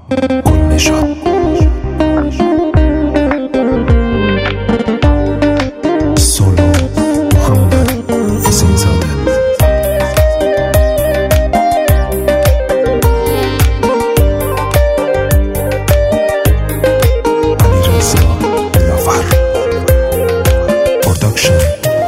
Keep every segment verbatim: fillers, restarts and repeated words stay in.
گلنشان سولو محمد حسین زاده علی رضا لاور پروداکشن.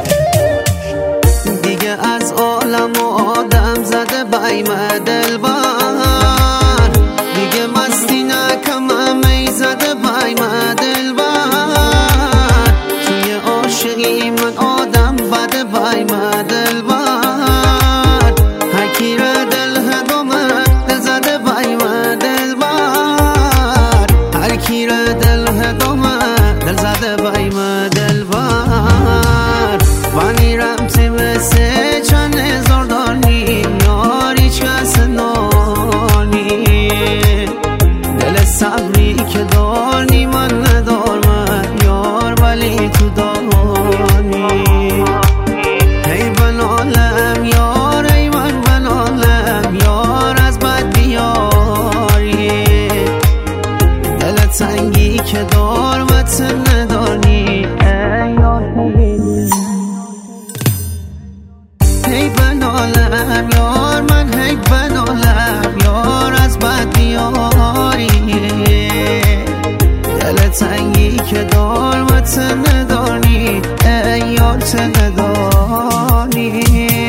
دیگه از عالم و آدم زده بایم دلبر، دیگه مستی نکم می زده بایم دلبر، توی عاشقی من آدم بده بایم دلبر، هرکی را دل هدومه دل زده بایم دلبر، هرکی را دل هدومه دل زده بایم دلبر، وانی رمتی مثل چند هزار دانی یار هیچ کس نانی، دل صبری که دانی من ندارم یار ولی تو دانی، ای بنالم یار ای من بنالم یار از بد بیاری، دل تنگی که دار وطن ندانی ای یار هی بنالم یار من هی بنالم یار از بد بیاری، دل تنگی که دار و تندانی ای یار تندانی،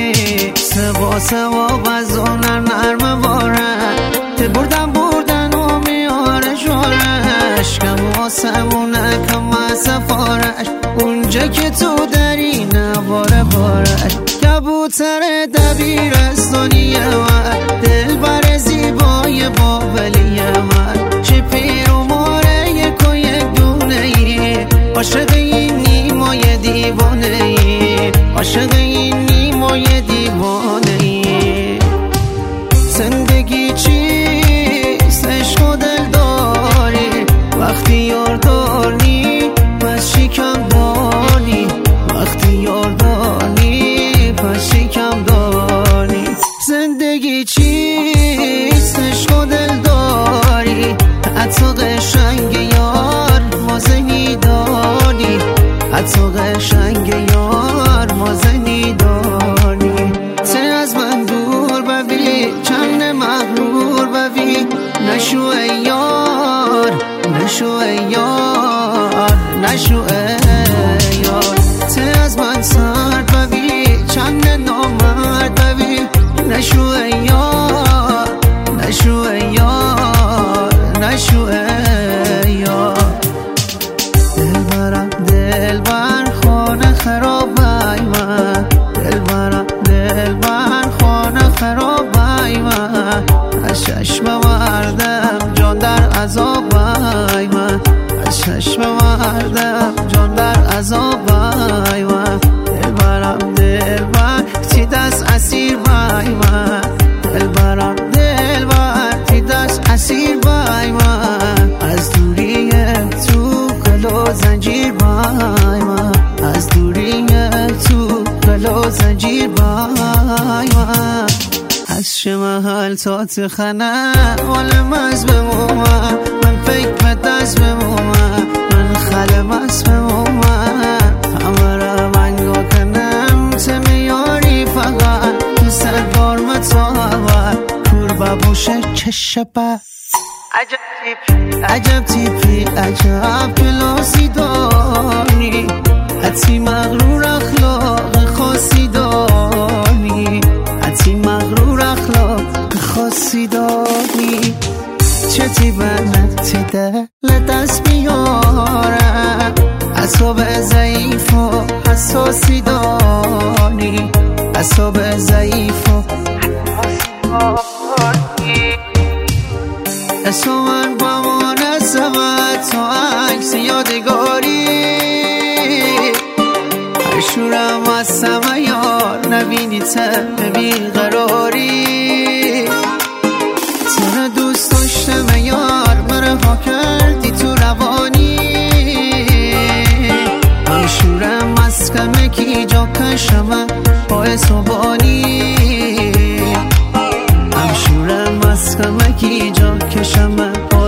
سوا سوا بزونر نرم بارن که بردن بردن و میاره شورش، کم واسمونه کم سفارش اونجا که تو داری نباره بارش، کبوتر دبیرستانی من دل بر زیبای بابلی من، چه پیر و ماره یک و یک دونه ای، عاشق این نیمای دیوانه ای، عاشق این نیمای دیوانه ای، زندگی چیست عشق و دل داری، وقتی یار داری پس شکم دانی، وقتی یار داری پس شکم دانی، زندگی چیست عشق و دل داری، حتی قشنگ یار مازنی دانی، حتی قشنگ یار مازنی دانی، ته از من دور ببی چند مغرور ببی، نشو ای یار نشو ای یار نشو ای یار، ته از من سر ببی چند نامرد ببی، نشو ای یار نشو ای یار نشو ای یار، دل برم دل بر خانه خرابای من، دل برم دل بر خانه خرابای من، از چشم مردم جان در عذابای من، از چشم مردم جان در عذابای من، دل برم دل بر تی دست اسیر بای من، دل برم دل بر تی دست اسیر بای من، از دوری تو قل و زنجیر بای من، از دوری تو قل و زنجیر بای من، از چه محل تا تخنه عالم از بمومن، من فکر به دست بمومن، من خلم از بمومن، همه را منگو کنم تمیاری فقط، تو سر بار متاور کور ببوشه چشبه، عجب تیپی عجب تیپی عجب کلاسی دانی، حتی مغرور اخلاق خاصی دانی، حتی مغرور اخلاق خاصی دانی، چه تی بنت تی دل دست بیاره، اصاب ضعیف و حساسی دانی، اصاب ضعیف و اسم من با مناسبت تو عکس یادگاری، هر شورم از سمه یار نبینی تم بیقراری، تر دوست داشتم یار مرها کردی تو روانی، هم شورم از کمه کی جا کشم پای صبانی، هم شورم از کمه کی جا کشم پای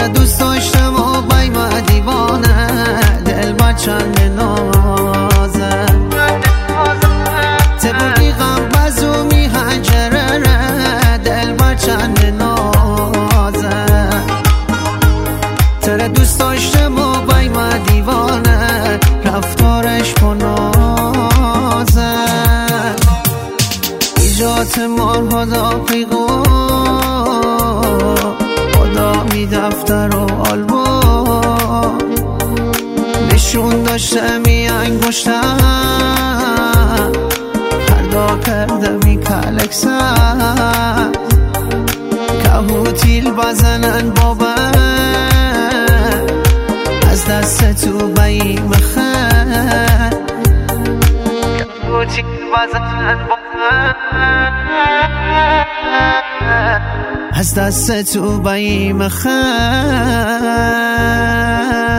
را دوست داشتم و بایم دیوانه، دل با چند نازه تبودی غم بزو می هنجره، دل با چند نازه تر دوست داشتم و بایم دیوانه، رفتارش پنازه ایجات مار خدا پیگو خدا می دفتر و آلبو نشون داشته می انگشتم، فردا کرده می کلکسن کهوتیل بزنن بابا از دست تو بیم خن، کهوتیل بزنن بابا از دست تو بیم خن.